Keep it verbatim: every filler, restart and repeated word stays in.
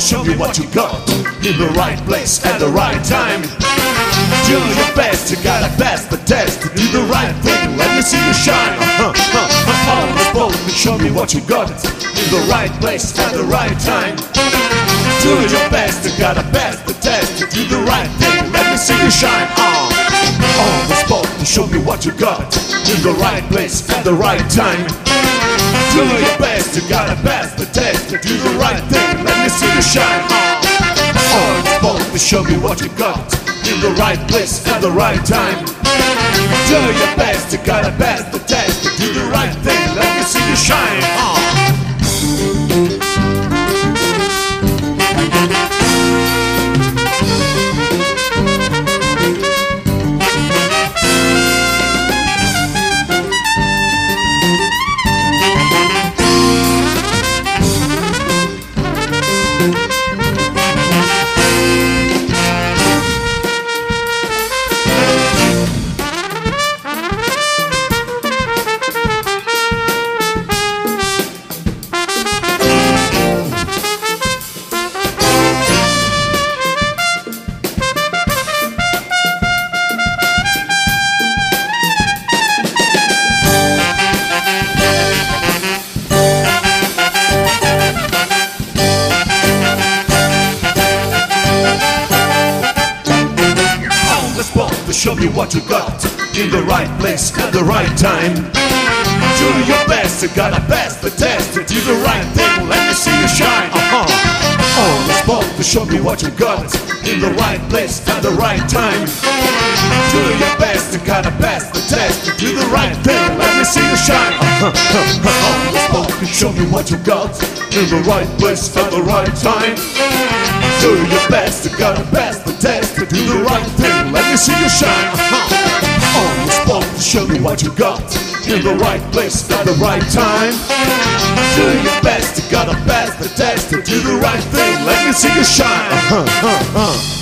show me what you got. In the right place at the right time. Do your best, you gotta pass the test. Do the right thing, let me see you shine. Uh-huh, uh-huh. On the spot, show me what you got. In the right place at the right time. Do your best, you gotta pass the test. Do the right thing, let me see you shine. Uh. On the spot, show me what you got. In the right place at the right time. Do your best, you gotta pass the test. Do the right thing, let me see you shine. Uh. On the spot, show me what you got. In the right place at the right time. Do your best, you gotta pass the test. Do the right thing, let me see you shine. Uh. Show me what you got. In the right place at the right time. Do your best, you gotta pass the test. Do the right thing, let me see you shine. Uh-huh. On the spot, show me what you got. In the right place at the right time. Do your best, you gotta pass the test. Do the right thing, let me see you shine. Uh-huh. On the spot, show me what you got. In the right place at the right time. Do your best, you gotta pass the test. Do the right thing, let me see you shine. Uh-huh. On the spot, show me what you got. In the right place at the right time. Do your best, you gotta pass the test. Do the right thing, let me see you shine. Uh-huh. Uh-huh.